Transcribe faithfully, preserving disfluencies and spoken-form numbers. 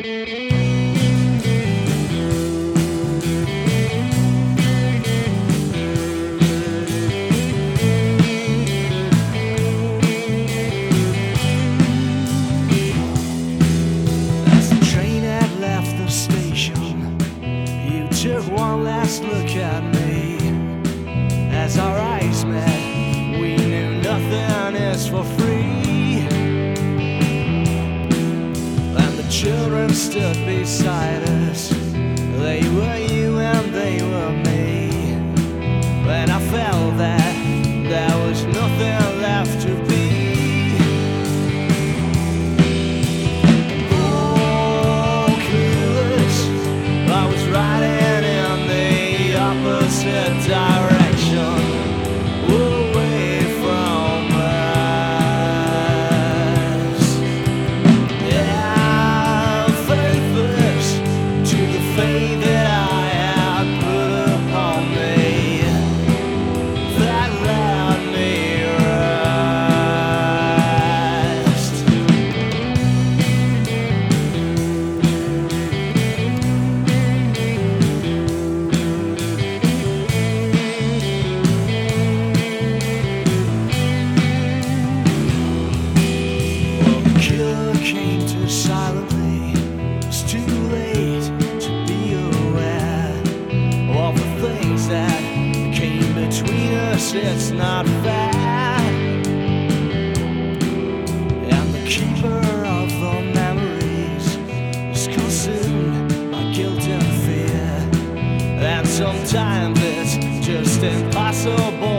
Took one last look at me. As our eyes met, we knew nothing is for free. And the children stood beside us. They were you and they were me. When I felt that there was nothing left to be. Oh, clueless, I was riding opposite direction, away from us. Yeah, faithless to the faith that I had put upon me, that let me came too silently. It's too late to be aware of the things that came between us. It's not fair. And the keeper of the memories is consumed by guilt and fear. And sometimes it's just impossible